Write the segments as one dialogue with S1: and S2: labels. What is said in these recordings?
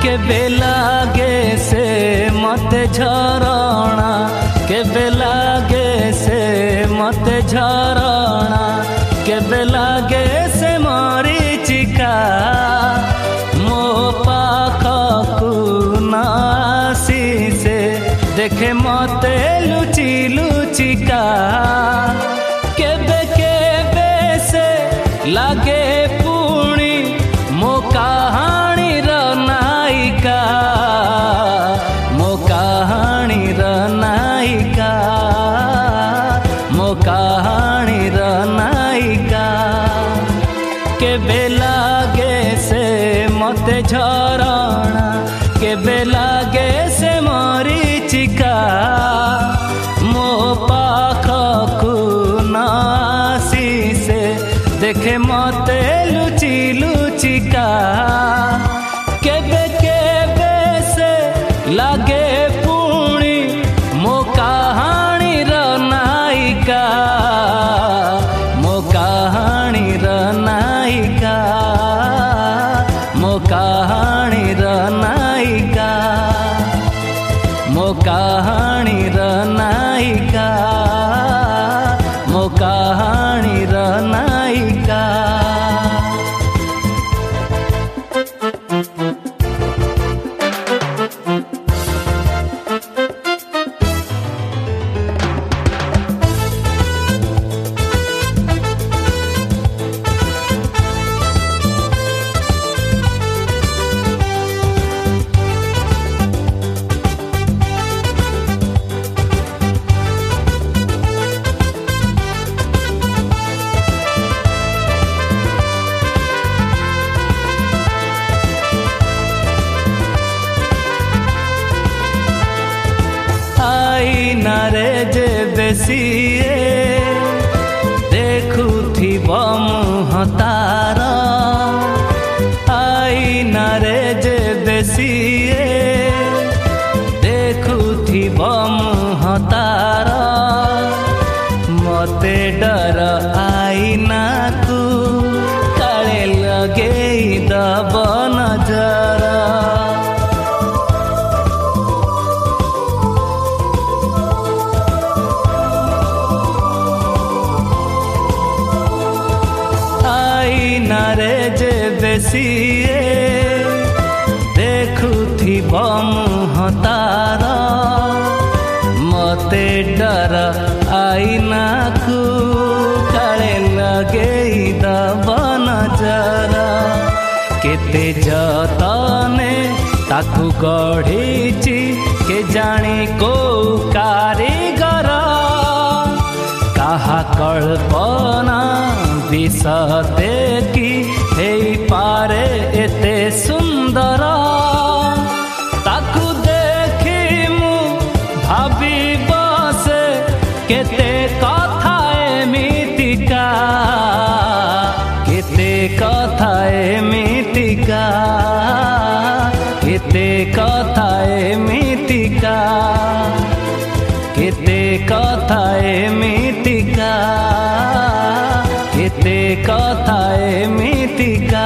S1: केबे लागे से मते झरणा केबे लागे से मते झरणा केबे लागे से मरीचिका मो पाखकु न आसी से देखे मते लुचि लुचिका केबे केबे से लागे पुणी मो कहानी रो नायिका मो कहानी रो नायिका मो कहानी रो नायिका केबे लागे से मते झरणा केबे लागे से मरीचिका मो पाखकु न आसी से देखे मते लुचि लुचिका केबे केबे से लागे पुणी मो कहानी रो नायिका मो कहानी रो नायिका मो कहानी रो नायिका मो कहानी रो नायिका मो कहानी रो नायिका। नारे जे बेसिए देखुथिब मुह तार आई नारे जे बेसिए देखुथिब मुह तार मते डर आईना को काले लगेई दब नजर नारे जे बेसिए देखुथिब मुह तार मते डर आईना को काले लगेई दब नजर केते जतने ताकू गढ़ीची के जानी को कारीगर कहा कल्पना विसते की हे पारे एते सुंदर ताकू देखी मु भाबी बसे केते कथा एमितिका केते कथा एमितिका केते कथा एमितिका केते कथा एमितिका केते कथा एमितिका।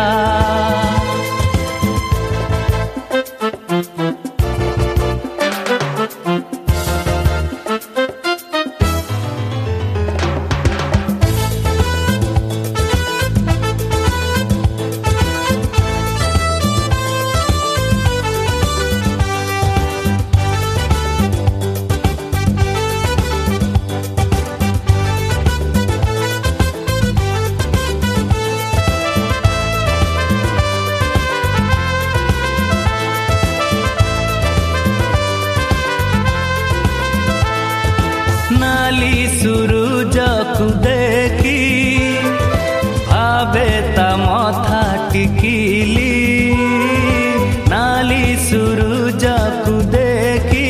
S1: नाली सूरज को देखी भावे ता मथा टिकिली नाली सूरज को देखी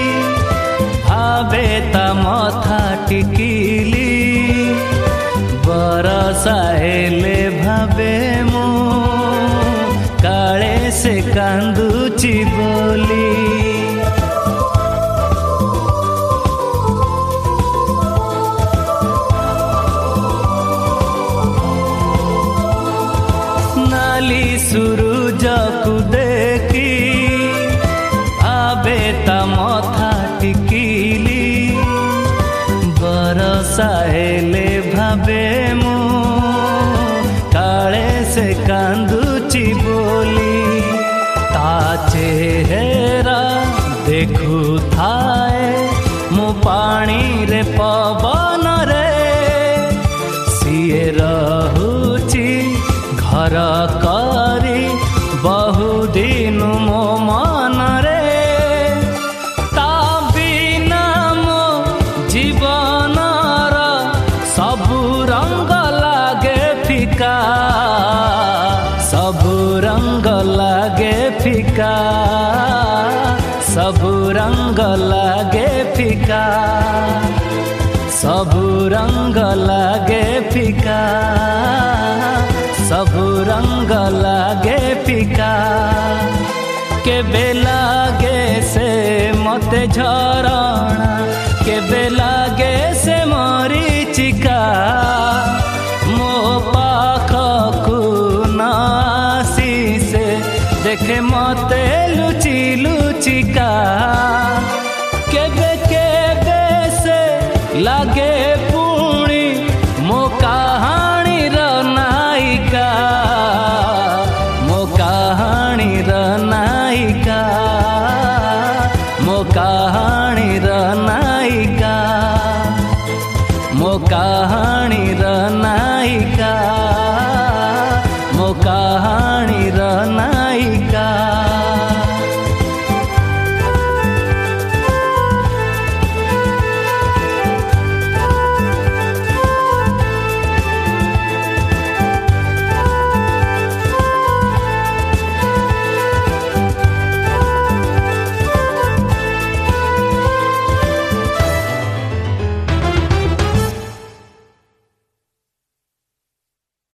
S1: भावे ता मथा टिकिली बरसा हेले भावे मु काले से कांदुची बोली सूरज को देखी कांदुची बोली ता चेहरा देखु थाए मु पानी रे पवन रे सिए रहुची घर करी बहुदिन मो मन रे ता बिना मो जीवन सबु रंग लागे फिका सबु रंग लागे फिका सबु रंग लागे फिका सबु रंग लागे फिका सबु रंग लागे फिका केबे लागे से मते झरणा केबे लागे